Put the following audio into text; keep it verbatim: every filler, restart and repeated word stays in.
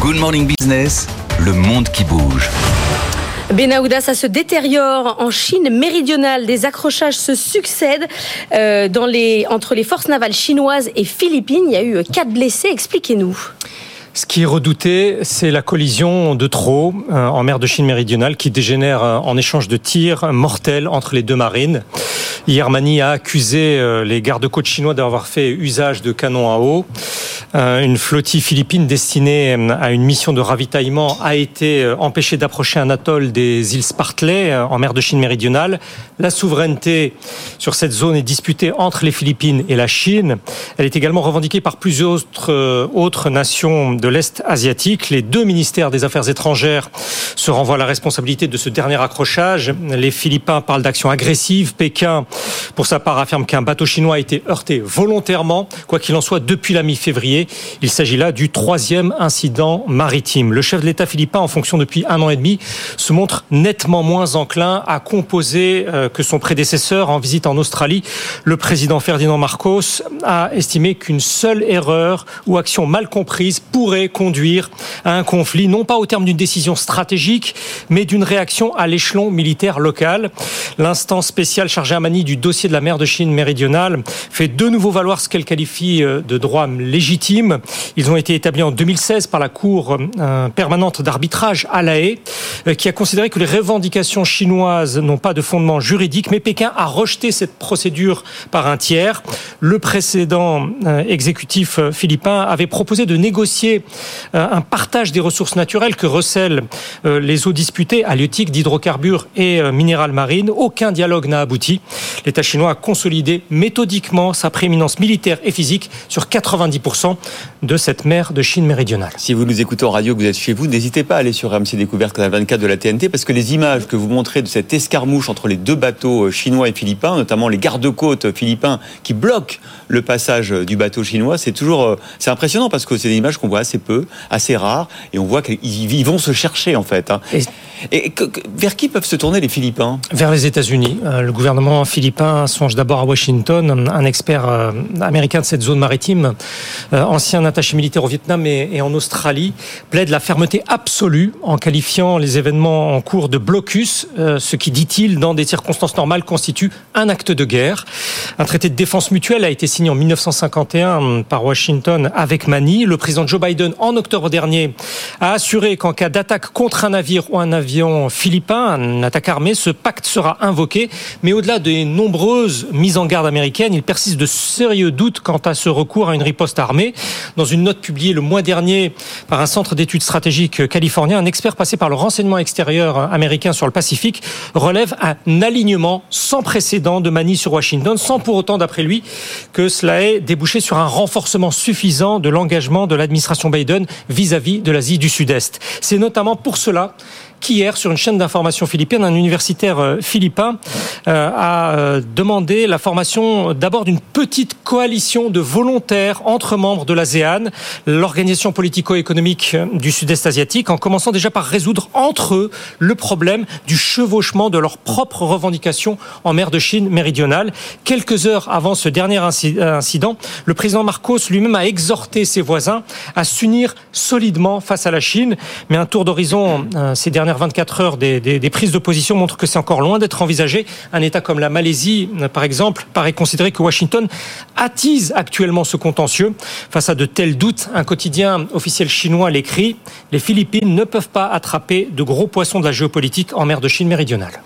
Good Morning Business, le monde qui bouge. Benahouda, ça se détériore en Chine méridionale. Des accrochages se succèdent euh, dans les, entre les forces navales chinoises et philippines. Il y a eu quatre blessés. Expliquez-nous. Ce qui est redouté, c'est la collision de trop euh, en mer de Chine méridionale qui dégénère euh, en échange de tirs mortels entre les deux marines. Hier, Manille a accusé euh, les gardes-côtes chinois d'avoir fait usage de canons à eau. Euh, une flottille philippine destinée à une mission de ravitaillement a été euh, empêchée d'approcher un atoll des îles Spratly euh, en mer de Chine méridionale. La souveraineté sur cette zone est disputée entre les Philippines et la Chine. Elle est également revendiquée par plusieurs autres, euh, autres nations de l'Est asiatique. Les deux ministères des Affaires étrangères se renvoient la responsabilité de ce dernier accrochage. Les Philippins parlent d'actions agressives. Pékin, pour sa part, affirme qu'un bateau chinois a été heurté volontairement. Quoi qu'il en soit, depuis la mi-février, il s'agit là du troisième incident maritime. Le chef de l'État philippin, en fonction depuis un an et demi, se montre nettement moins enclin à composer euh, que son prédécesseur en visite en Australie. Le président Ferdinand Marcos a estimé qu'une seule erreur ou action mal comprise pourrait conduire à un conflit, non pas au terme d'une décision stratégique, mais d'une réaction à l'échelon militaire local. L'instance spéciale chargée à Manille du dossier de la mer de Chine méridionale fait de nouveau valoir ce qu'elle qualifie de droit légitime. Ils ont été établis en deux mille seize par la Cour euh, permanente d'arbitrage à La Haye, euh, qui a considéré que les revendications chinoises n'ont pas de fondement juridique, mais Pékin a rejeté cette procédure par un tiers. Le précédent euh, exécutif euh, philippin avait proposé de négocier euh, un partage des ressources naturelles que recèlent euh, les eaux disputées, halieutiques, d'hydrocarbures et euh, minérales marines. Aucun dialogue n'a abouti. L'État chinois a consolidé méthodiquement sa prééminence militaire et physique sur quatre-vingt-dix pour cent de cette mer de Chine méridionale. Si vous nous écoutez en radio, que vous êtes chez vous, n'hésitez pas à aller sur R M C Découverte Canal vingt-quatre de la T N T, parce que les images que vous montrez de cette escarmouche entre les deux bateaux chinois et philippins, notamment les gardes-côtes philippins qui bloquent le passage du bateau chinois, c'est toujours, c'est impressionnant parce que c'est des images qu'on voit assez peu, assez rares, et on voit qu'ils vont se chercher en fait. Hein. Et, et que, que, vers qui peuvent se tourner les Philippins ? Vers les États-Unis. Euh, le gouvernement philippin songe d'abord à Washington. Un expert euh, américain de cette zone maritime, euh, ancien attaché militaire au Vietnam et, et en Australie, plaide la fermeté absolue en qualifiant les événements en cours de blocus, euh, ce qui, dit-il, dans des circonstances normales, constitue un acte de guerre. Un traité de défense mutuelle a été signé en dix-neuf cent cinquante et un par Washington avec Manille. Le président Joe Biden, en octobre dernier, a assuré qu'en cas d'attaque contre un navire ou un avion philippin, une attaque armée, ce pacte sera invoqué. Mais au-delà des nombreuses mises en garde américaines, il persiste de sérieux doutes quant à ce recours à une riposte armée. Dans une note publiée le mois dernier par un centre d'études stratégiques californien, un expert passé par le renseignement extérieur américain sur le Pacifique relève un alignement sans précédent de Manille sur Washington, sans pour autant, d'après lui, que cela ait débouché sur un renforcement suffisant de l'engagement de l'administration Biden vis-à-vis de l'Asie du Sud-Est. C'est notamment pour cela qu'hier, sur une chaîne d'information philippine, un universitaire philippin euh, a euh, demandé la formation d'abord d'une petite coalition de volontaires entre membres de l'ASEAN, l'organisation politico-économique du Sud-Est asiatique, en commençant déjà par résoudre entre eux le problème du chevauchement de leurs propres revendications en mer de Chine méridionale. Quelques heures avant ce dernier incident, le président Marcos lui-même a exhorté ses voisins à s'unir solidement face à la Chine, mais un tour d'horizon euh, ces dernières vingt-quatre heures des, des, des prises de position montrent que c'est encore loin d'être envisagé. Un État comme la Malaisie, par exemple, paraît considérer que Washington attise actuellement ce contentieux. Face à de tels doutes, un quotidien officiel chinois l'écrit : les Philippines ne peuvent pas attraper de gros poissons de la géopolitique en mer de Chine méridionale.